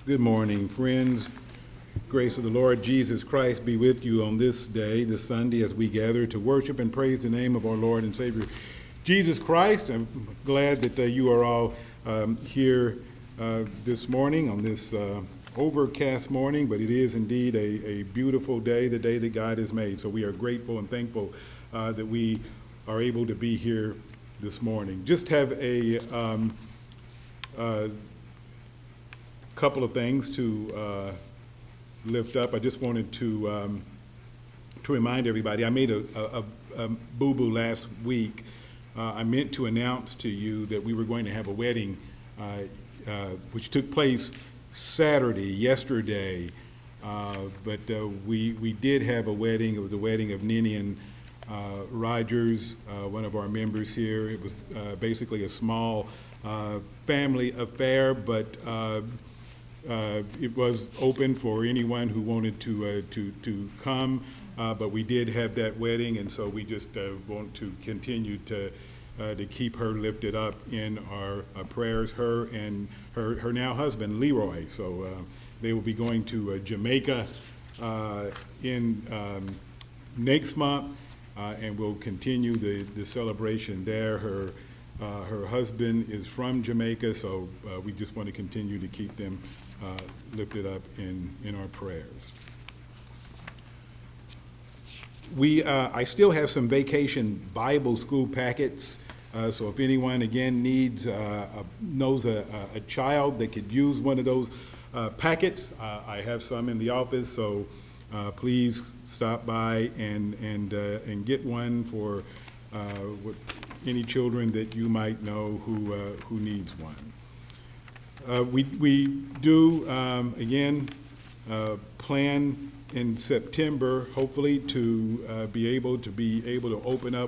Good morning, friends. Grace of the Lord Jesus Christ be with you on this day, this Sunday, as we gather to worship and praise the name of our Lord and Savior, Jesus Christ. I'm glad that you are all here this morning on this overcast morning, but it is indeed a beautiful day, the day that God has made. So we are grateful and thankful that we are able to be here this morning. Just have a couple of things to lift up. I just wanted to remind everybody, I made a boo-boo last week. I meant to announce to you that we were going to have a wedding which took place yesterday, but we did have a wedding. It was the wedding of Ninian Rogers, one of our members here. It was basically a small family affair, but it was open for anyone who wanted to come, but we did have that wedding, and so we just want to continue to keep her lifted up in our prayers, her and her now husband, Leroy. So they will be going to Jamaica in next month, and we'll continue the celebration there. Her husband is from Jamaica, so we just want to continue to keep them lifted up in our prayers. I still have some vacation Bible school packets, so if anyone again knows a child that could use one of those packets, I have some in the office, so please stop by and get one for any children that you might know who needs one. We do, again, plan in September, hopefully, to be able to open up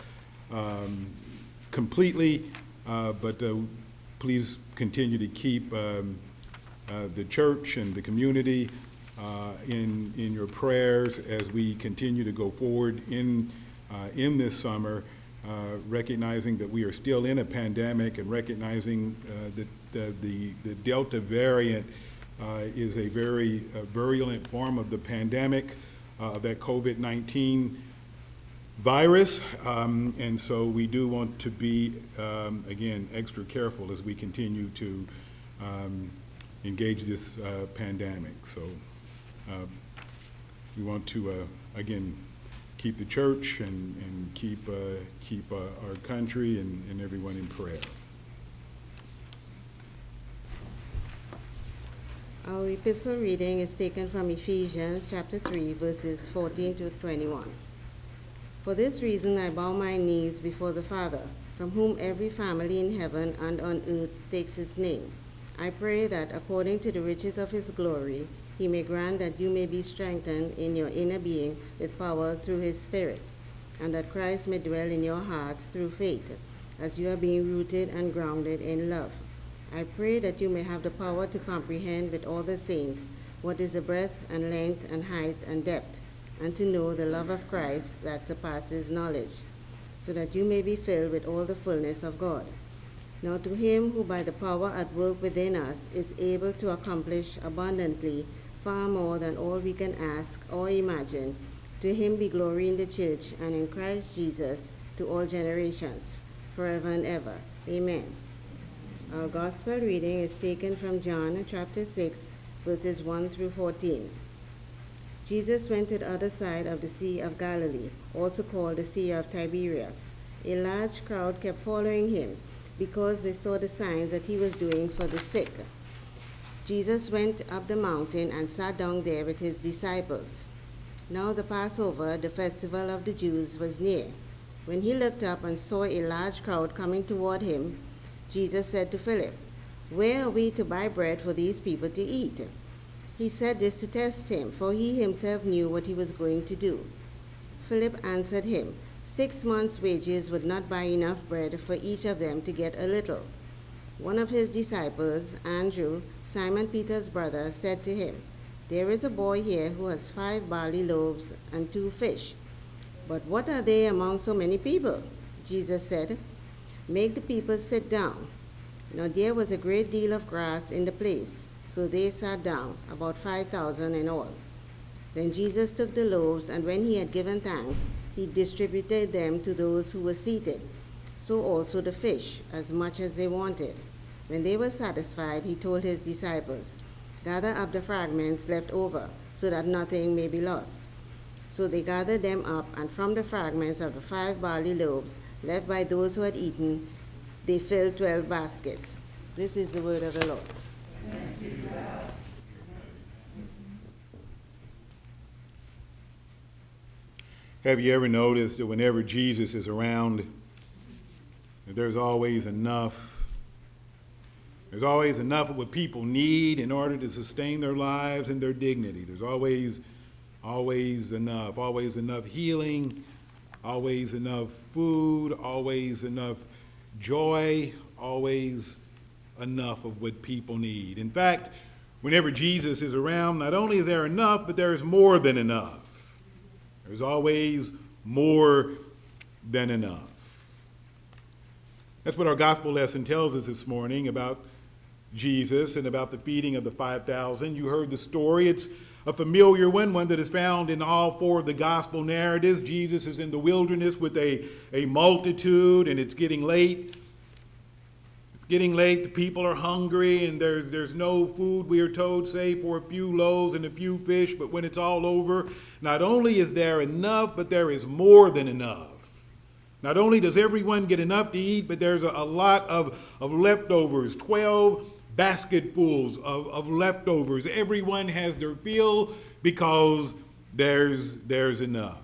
completely, but please continue to keep the church and the community in your prayers as we continue to go forward in this summer, recognizing that we are still in a pandemic and recognizing that the Delta variant is a very virulent form of the pandemic, that COVID-19 virus, and so we do want to be, again, extra careful as we continue to engage this pandemic. So we want to, again, keep the church and keep our country and everyone in prayer. Our epistle reading is taken from Ephesians chapter 3, verses 14 to 21. For this reason I bow my knees before the Father, from whom every family in heaven and on earth takes its name. I pray that according to the riches of his glory, he may grant that you may be strengthened in your inner being with power through his Spirit, and that Christ may dwell in your hearts through faith, as you are being rooted and grounded in love. I pray that you may have the power to comprehend with all the saints what is the breadth and length and height and depth, and to know the love of Christ that surpasses knowledge, so that you may be filled with all the fullness of God. Now to him who by the power at work within us is able to accomplish abundantly far more than all we can ask or imagine, to him be glory in the church and in Christ Jesus to all generations, forever and ever. Amen. Our gospel reading is taken from John chapter 6, verses 1 through 14. Jesus went to the other side of the Sea of Galilee, also called the Sea of Tiberias. A large crowd kept following him, because they saw the signs that he was doing for the sick. Jesus went up the mountain and sat down there with his disciples. Now the Passover, the festival of the Jews, was near. When he looked up and saw a large crowd coming toward him, Jesus said to Philip, "Where are we to buy bread for these people to eat?" He said this to test him, for he himself knew what he was going to do. Philip answered him, 6 months' wages would not buy enough bread for each of them to get a little. One of his disciples, Andrew, Simon Peter's brother, said to him, "There is a boy here who has 5 barley loaves and 2 fish. But what are they among so many people?" Jesus said, "Make the people sit down." Now there was a great deal of grass in the place, So they sat down, about 5,000 in all. Then Jesus took the loaves, and when he had given thanks, he distributed them to those who were seated. So also the fish, as much as they wanted. When they were satisfied, he told his disciples, "Gather up the fragments left over, so that nothing may be lost." So they gathered them up, and from the fragments of the 5 barley loaves left by those who had eaten, they filled 12 baskets. This is the word of the Lord. Have you ever noticed that whenever Jesus is around, there's always enough? There's always enough of what people need in order to sustain their lives and their dignity. There's always enough healing, always enough food, always enough joy, always enough of what people need. In fact, whenever Jesus is around, not only is there enough, but there is more than enough. There's always more than enough. That's what our gospel lesson tells us this morning about Jesus and about the feeding of the 5,000. You heard the story. It's a familiar one that is found in all 4 of the gospel narratives. Jesus is in the wilderness with a multitude, and it's getting late. The people are hungry, and there's no food, we are told, save for a few loaves and a few fish. But when it's all over, not only is there enough, but there is more than enough. Not only does everyone get enough to eat, but there's a lot of leftovers, 12 basketfuls of leftovers. Everyone has their fill because there's enough.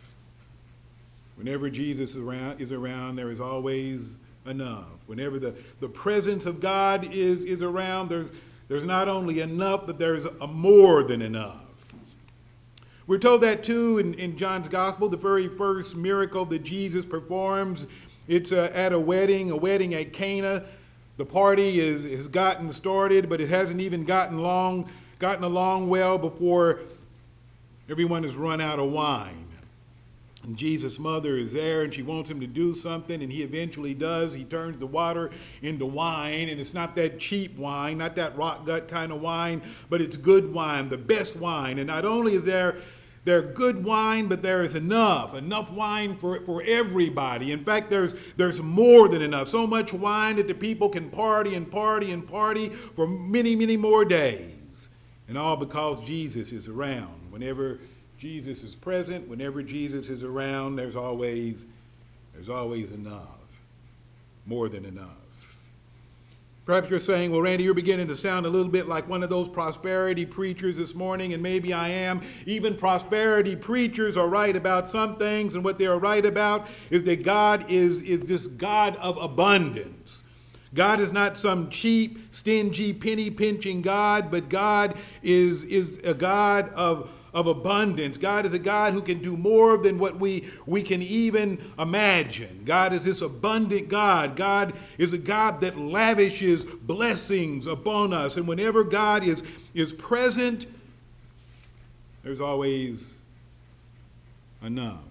Whenever Jesus is around, there is always enough. Whenever the presence of God is around, there's not only enough, but there's a more than enough. We're told that too in John's gospel, the very first miracle that Jesus performs. It's at a wedding at Cana. The party has gotten started, but it hasn't even gotten along well before everyone has run out of wine. And Jesus' mother is there, and she wants him to do something, and he eventually does. He turns the water into wine, and it's not that cheap wine, not that rock gut kind of wine, but it's good wine, the best wine. And not only is there good wine, but there is enough wine for everybody. In fact, there's more than enough. So much wine that the people can party and party and party for many, many more days. And all because Jesus is around. Whenever Jesus is present, whenever Jesus is around, there's always enough, more than enough. Perhaps you're saying, well, Randy, you're beginning to sound a little bit like one of those prosperity preachers this morning, and maybe I am. Even prosperity preachers are right about some things, and what they are right about is that God is this God of abundance. God is not some cheap, stingy, penny-pinching God, but God is a God of abundance. God is a God who can do more than what we can even imagine. God is this abundant God. God is a God that lavishes blessings upon us. And whenever God is present, there's always enough.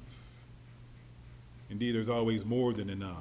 Indeed, there's always more than enough.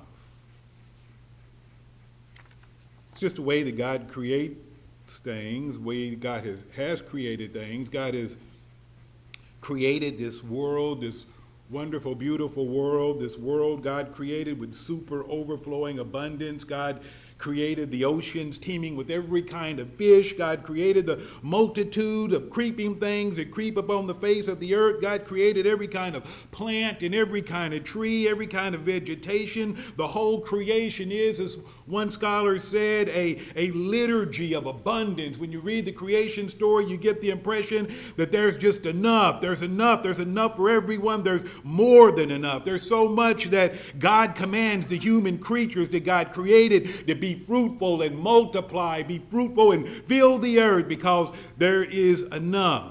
It's just the way that God creates things, the way God has created things. God has created this world, this wonderful, beautiful world, this world God created with super overflowing abundance. God created the oceans teeming with every kind of fish. God created the multitude of creeping things that creep upon the face of the earth. God created every kind of plant and every kind of tree, every kind of vegetation. The whole creation is, as one scholar said, a liturgy of abundance. When you read the creation story, you get the impression that there's just enough. There's enough for everyone. There's more than enough. There's so much that God commands the human creatures that God created to be fruitful and multiply, be fruitful and fill the earth, because there is enough.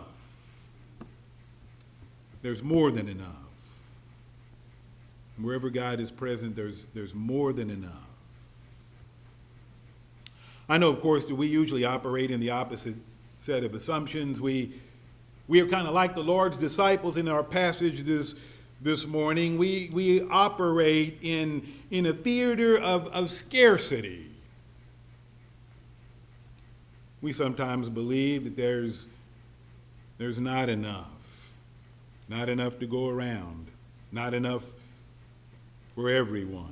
There's more than enough. Wherever God is present, there's more than enough. I know, of course, that we usually operate in the opposite set of assumptions. We are kind of like the Lord's disciples in our passage this morning. We operate in a theater of scarcity. We sometimes believe that there's not enough to go around, not enough for everyone.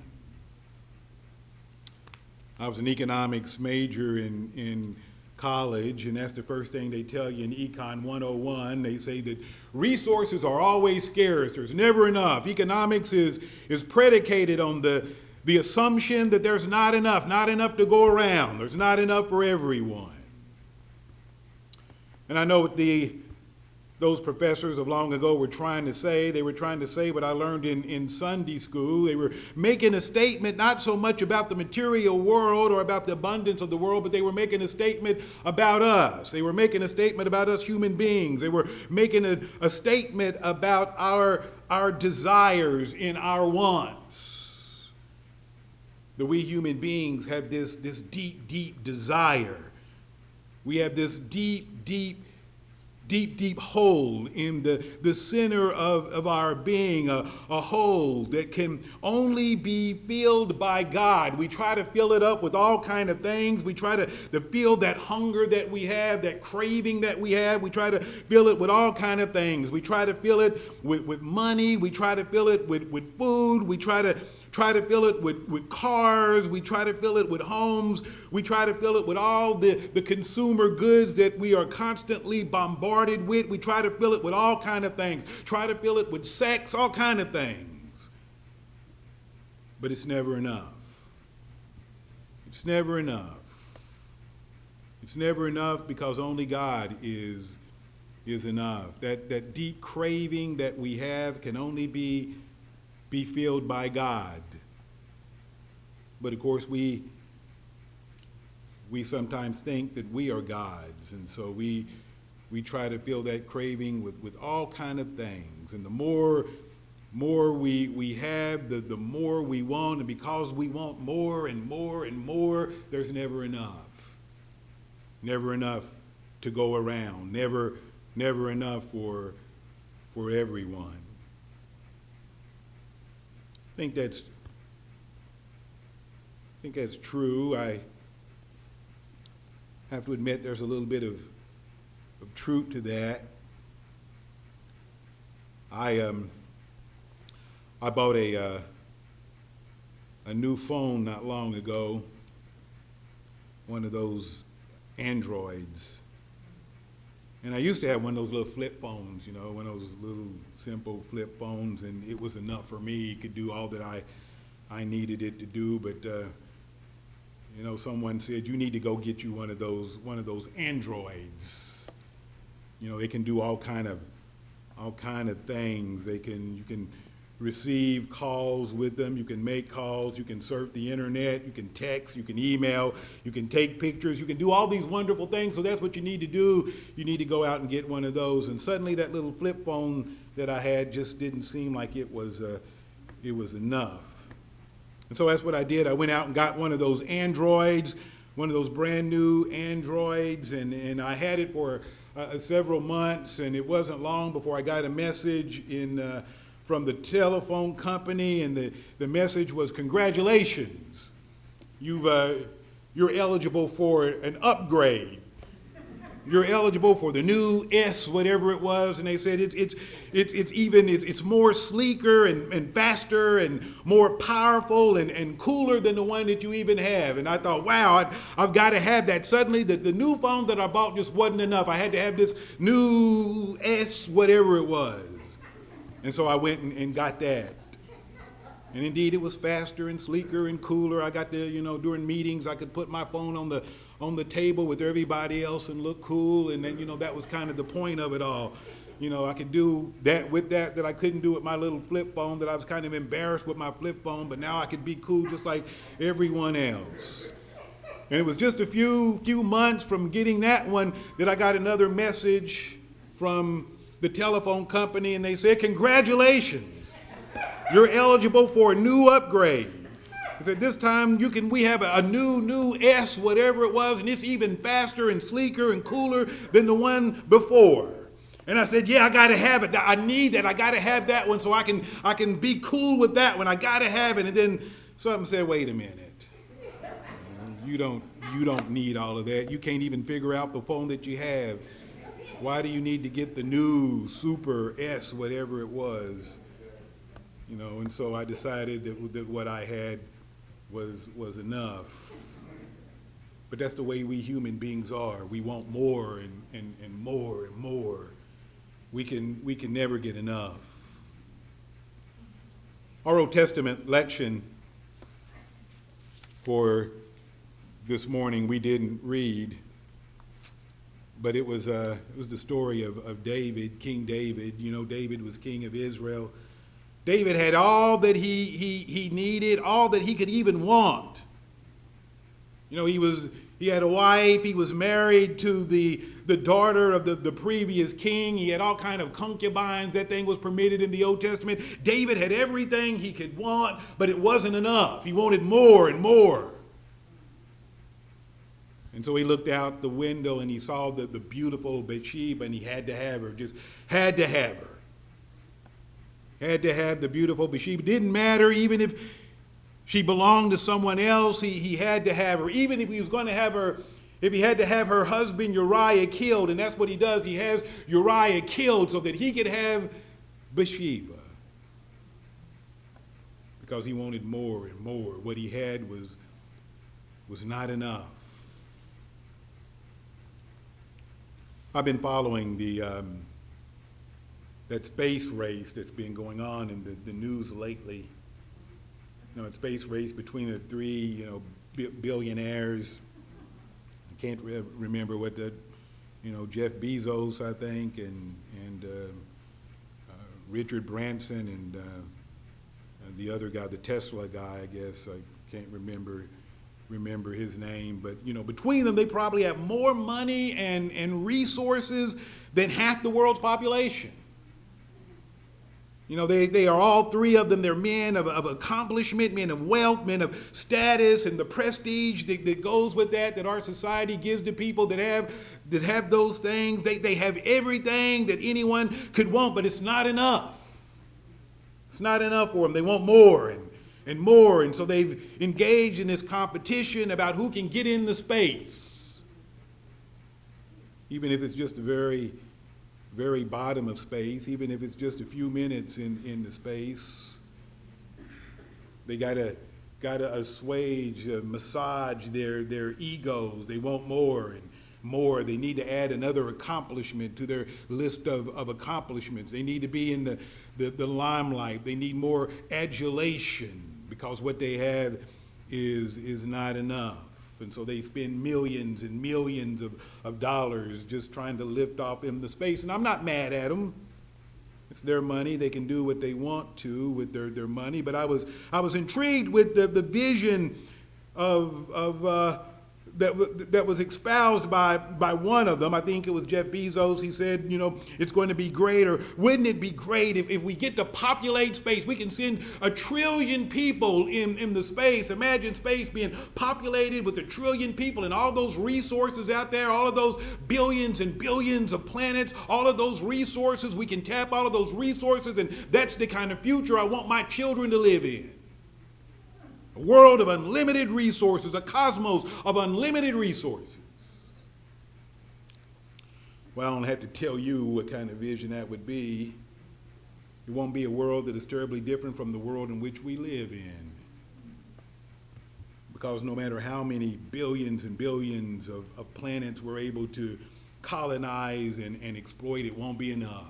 I was an economics major in college, and that's the first thing they tell you in Econ 101. They say that resources are always scarce. There's never enough. Economics is predicated on the assumption that there's not enough to go around. There's not enough for everyone. And I know what those professors of long ago were trying to say. They were trying to say what I learned in Sunday school. They were making a statement not so much about the material world or about the abundance of the world, but they were making a statement about us. They were making a statement about us human beings. They were making a statement about our desires and our wants. That we human beings have this deep, deep desire. We have this deep hole in the center of our being, a hole that can only be filled by God. We try to fill it up with all kind of things. We try to feel that hunger that we have, that craving that we have. We try to fill it with all kind of things. We try to fill it with money. We try to fill it with food. We try to fill it with cars. We try to fill it with homes. We try to fill it with all the consumer goods that we are constantly bombarded with. We try to fill it with all kind of things. Try to fill it with sex, all kind of things. But it's never enough. It's never enough. It's never enough because only God is enough. That deep craving that we have can only be filled by God. But of course we sometimes think that we are gods, and so we try to fill that craving with all kind of things. And the more we have, the more we want, and because we want more and more and more, there's never enough. Never enough to go around. Never enough for everyone. I think that's true. I have to admit there's a little bit of truth to that. I bought a new phone not long ago, one of those Androids. And I used to have one of those little flip phones, one of those little simple flip phones, and it was enough for me. It could do all that I needed it to do. But someone said you need to go get you one of those Androids. They can do all kind of things. You can receive calls with them. You can make calls. You can surf the internet. You can text. You can email. You can take pictures. You can do all these wonderful things. So that's what you need to do. You need to go out and get one of those. And suddenly that little flip phone that I had just didn't seem like it was enough. And so that's what I did. I went out and got one of those Androids, one of those brand new Androids, and I had it for several months, and it wasn't long before I got a message from the telephone company, and the message was, "Congratulations, you're eligible for an upgrade. You're eligible for the new S, whatever it was." And they said it's more sleeker and faster and more powerful and cooler than the one that you even have. And I thought, wow, I've got to have that. Suddenly the new phone that I bought just wasn't enough. I had to have this new S, whatever it was. And so I went and got that. And indeed, it was faster and sleeker and cooler. I got to, during meetings, I could put my phone on the table with everybody else and look cool. And then, that was kind of the point of it all. I could do that with that I couldn't do with my little flip phone, that I was kind of embarrassed with my flip phone, but now I could be cool just like everyone else. And it was just a few months from getting that one that I got another message from the telephone company, and they said, "Congratulations, you're eligible for a new upgrade." I said, "This time we have a new S, whatever it was, and it's even faster and sleeker and cooler than the one before." And I said, "Yeah, I got to have it. I need that. I got to have that one so I can be cool with that one. I got to have it." And then something said, "Wait a minute. You don't need all of that. You can't even figure out the phone that you have. Why do you need to get the new Super S, whatever it was? You know, and so I decided that what I had was enough. But that's the way we human beings are. We want more and more and more. We can never get enough. Our Old Testament lection for this morning we didn't read, but it was the story of David, King David. You know, David was king of Israel. David had all that he needed, all that he could even want. You know, he had a wife, he was married to the daughter of the previous king. He had all kind of concubines. That thing was permitted in the Old Testament. David had everything he could want, but it wasn't enough. He wanted more and more. And so he looked out the window and he saw the beautiful Bathsheba, and he had to have her, just had to have her. Had to have the beautiful Bathsheba. Didn't matter even if she belonged to someone else, he had to have her. Even if he was going to have her, if he had to have her husband Uriah killed, and that's what he does. He has Uriah killed so that he could have Bathsheba. Because he wanted more and more. What he had was not enough. I've been following that space race that's been going on in the news lately. You know, a space race between the three, billionaires. I can't remember what Jeff Bezos, I think, and Richard Branson, and the other guy, the Tesla guy, I guess. I can't remember his name, but between them they probably have more money and resources than half the world's population. They are all three of them. They're men of accomplishment, men of wealth, men of status, and the prestige that goes with that our society gives to people that have those things. They have everything that anyone could want, but it's not enough. It's not enough for them. They want more and more, and so they've engaged in this competition about who can get in the space, even if it's just a very, very bottom of space, even if it's just a few minutes in the space. They gotta assuage, massage their egos. They want more and more. They need to add another accomplishment to their list of accomplishments. They need to be in the limelight. They need more adulation because what they have is not enough. And so they spend millions and millions of dollars just trying to lift off in the space. And I'm not mad at them. It's their money. They can do what they want to with their money. But I was intrigued with the vision of that was espoused by one of them. I think it was Jeff Bezos. He said, it's going to be great, or wouldn't it be great if we get to populate space? We can send 1 trillion people in the space. Imagine space being populated with 1 trillion people and all those resources out there, all of those billions and billions of planets, all of those resources. We can tap all of those resources, and that's the kind of future I want my children to live in. A world of unlimited resources, a cosmos of unlimited resources. Well, I don't have to tell you what kind of vision that would be. It won't be a world that is terribly different from the world in which we live in. Because no matter how many billions and billions of planets we're able to colonize and exploit, it won't be enough.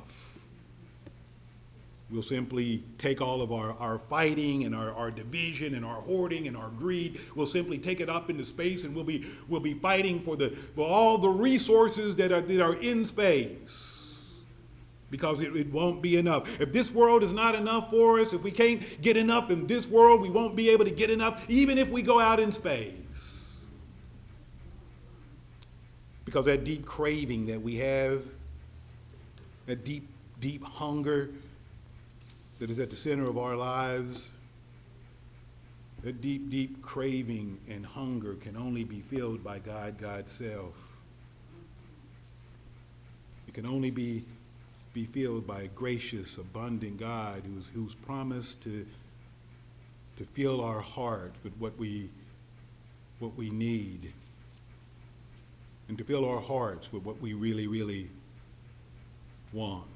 We'll simply take all of our fighting and our division and our hoarding and our greed. We'll simply take it up into space, and we'll be fighting for all the resources that are in space, because it won't be enough. If this world is not enough for us, if we can't get enough in this world, we won't be able to get enough even if we go out in space. Because that deep craving that we have, that deep, deep hunger that is at the center of our lives, that deep, deep craving and hunger can only be filled by God's self. It can only be filled by a gracious, abundant God who's promised to fill our heart with what we what we need and to fill our hearts with what we really, really want.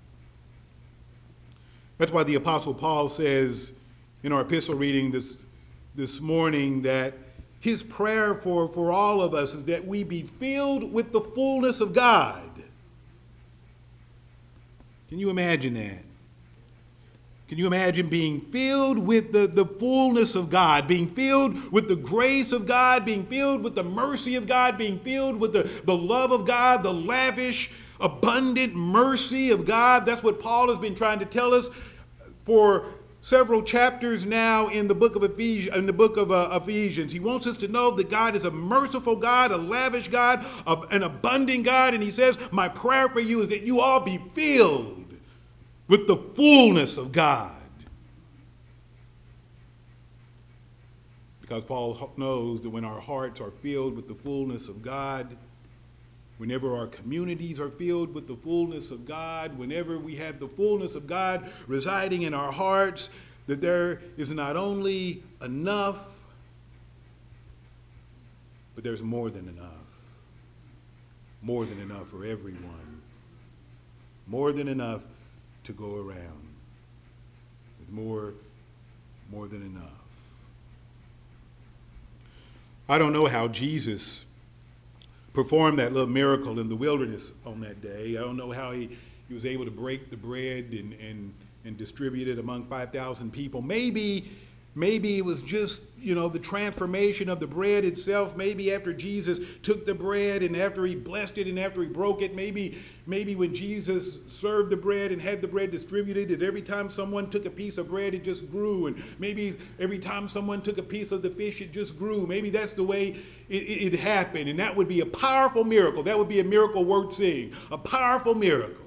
That's why the Apostle Paul says in our epistle reading this morning that his prayer for all of us is that we be filled with the fullness of God. Can you imagine that? Can you imagine being filled with the fullness of God, being filled with the grace of God, being filled with the mercy of God, being filled with the love of God, the lavish, abundant mercy of God? That's what Paul has been trying to tell us for several chapters now in the book of Ephesians. He wants us to know that God is a merciful God, a lavish God, an abundant God. And he says, my prayer for you is that you all be filled with the fullness of God. Because Paul knows that when our hearts are filled with the fullness of God, whenever our communities are filled with the fullness of God, whenever we have the fullness of God residing in our hearts, that there is not only enough, but there's more than enough. More than enough for everyone. More than enough to go around. With more than enough. I don't know how Jesus performed that little miracle in the wilderness on that day. I don't know how he was able to break the bread and distribute it among 5,000 people. Maybe it was just, the transformation of the bread itself. Maybe after Jesus took the bread and after he blessed it and after he broke it, maybe when Jesus served the bread and had the bread distributed, that every time someone took a piece of bread, it just grew. And maybe every time someone took a piece of the fish, it just grew. Maybe that's the way it happened. And that would be a powerful miracle. That would be a miracle worth seeing. A powerful miracle.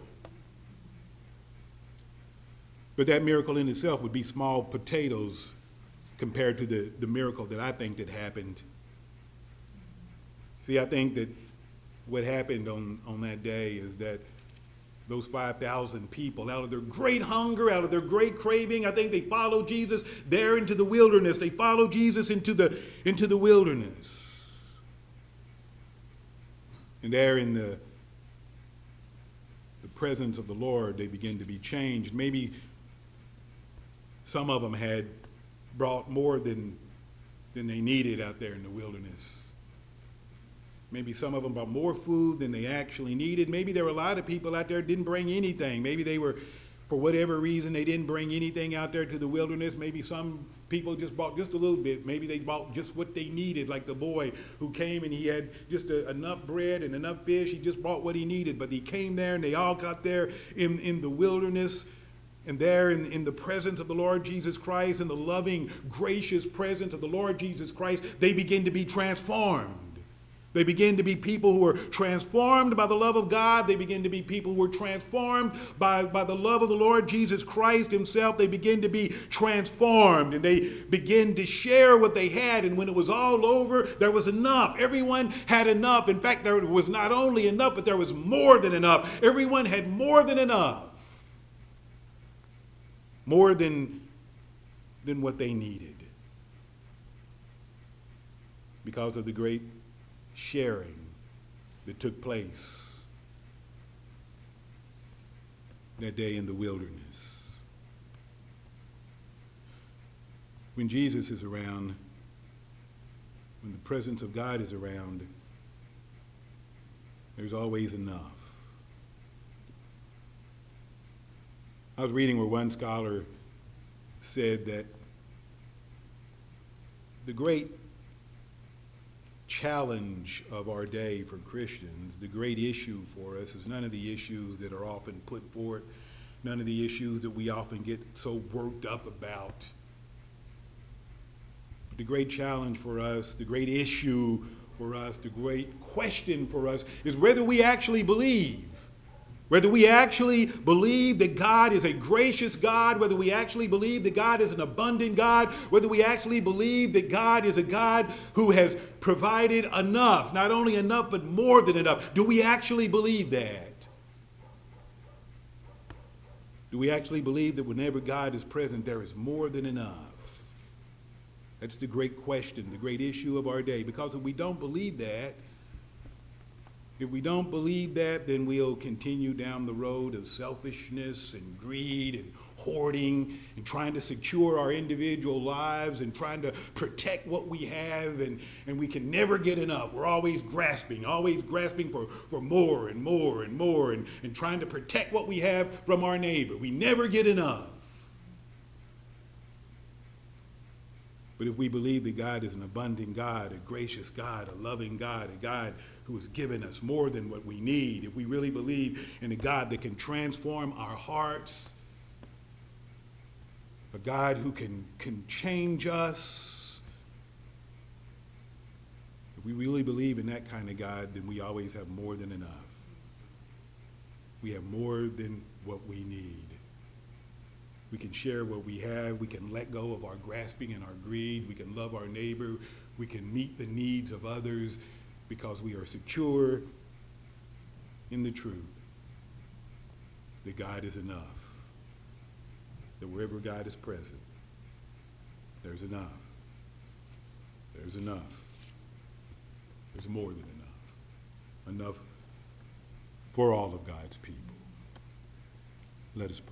But that miracle in itself would be small potatoes compared to the miracle that I think that happened. See, I think that what happened on that day is that those 5,000 people, out of their great hunger, out of their great craving, I think they followed Jesus there into the wilderness. They followed Jesus into the wilderness. And there in the presence of the Lord, they begin to be changed. Maybe some of them had brought more than they needed out there in the wilderness. Maybe some of them brought more food than they actually needed. Maybe there were a lot of people out there who didn't bring anything. Maybe they were, for whatever reason, they didn't bring anything out there to the wilderness. Maybe some people just bought just a little bit. Maybe they bought just what they needed, like the boy who came and he had just enough bread and enough fish. He just bought what he needed. But he came there and they all got there in the wilderness. And there in the presence of the Lord Jesus Christ, in the loving, gracious presence of the Lord Jesus Christ, they begin to be transformed. They begin to be people who are transformed by the love of God. They begin to be people who are transformed by the love of the Lord Jesus Christ himself. They begin to be transformed and they begin to share what they had. And when it was all over, there was enough. Everyone had enough. In fact, there was not only enough, but there was more than enough. Everyone had more than enough. More than what they needed. Because of the great sharing that took place that day in the wilderness. When Jesus is around, when the presence of God is around, there's always enough. I was reading where one scholar said that the great challenge of our day for Christians, the great issue for us, is none of the issues that are often put forth, none of the issues that we often get so worked up about. But the great challenge for us, the great issue for us, the great question for us is whether we actually believe. Whether we actually believe that God is a gracious God, whether we actually believe that God is an abundant God, whether we actually believe that God is a God who has provided enough, not only enough, but more than enough. Do we actually believe that? Do we actually believe that whenever God is present, there is more than enough? That's the great question, the great issue of our day. Because if we don't believe that, then we'll continue down the road of selfishness and greed and hoarding and trying to secure our individual lives and trying to protect what we have, and we can never get enough. We're always grasping for more and more and more, and trying to protect what we have from our neighbor. We never get enough. But if we believe that God is an abundant God, a gracious God, a loving God, a God who has given us more than what we need, if we really believe in a God that can transform our hearts, a God who can change us, if we really believe in that kind of God, then we always have more than enough. We have more than what we need. We can share what we have. We can let go of our grasping and our greed. We can love our neighbor. We can meet the needs of others because we are secure in the truth that God is enough. That wherever God is present, there's enough. There's enough. There's more than enough. Enough for all of God's people. Let us pray.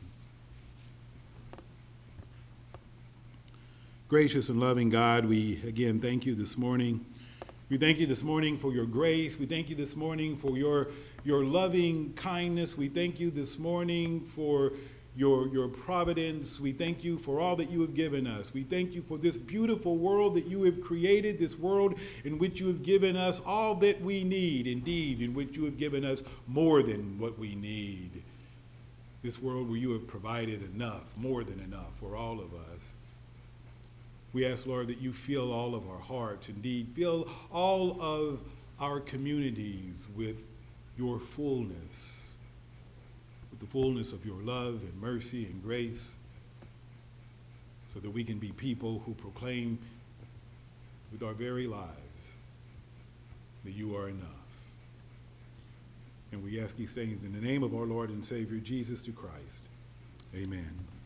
Gracious and loving God, we again thank you this morning. We thank you this morning for your grace. We thank you this morning for your loving kindness. We thank you this morning for your providence. We thank you for all that you have given us. We thank you for this beautiful world that you have created, this world in which you have given us all that we need, indeed, in which you have given us more than what we need. This world where you have provided enough, more than enough for all of us. We ask, Lord, that you fill all of our hearts, indeed, fill all of our communities with your fullness, with the fullness of your love and mercy and grace, so that we can be people who proclaim with our very lives that you are enough. And we ask these things in the name of our Lord and Savior, Jesus the Christ. Amen.